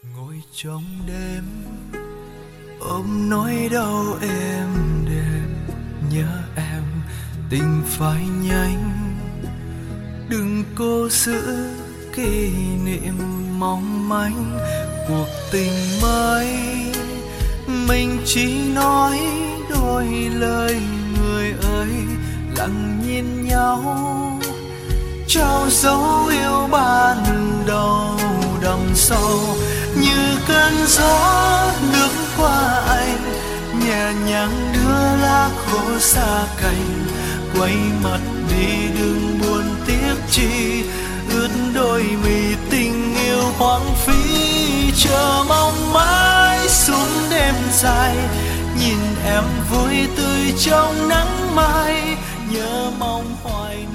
Ngồi trong đêm ôm nỗi đau êm đềm, nhớ em tình phải nhanh, đừng cố giữ kỷ niệm mong manh cuộc tình mới. Mình chỉ nói đôi lời người ơi, lặng nhìn nhau trao dấu yêu ban đầu đằng sau. Như cơn gió lướt qua anh, nhẹ nhàng đưa lá khô xa cành, quay mặt đi đừng buồn tiếc chi, ướt đôi mi tình yêu hoang phí. Chờ mong mãi suốt đêm dài, nhìn em vui tươi trong nắng mai, nhớ mong hoài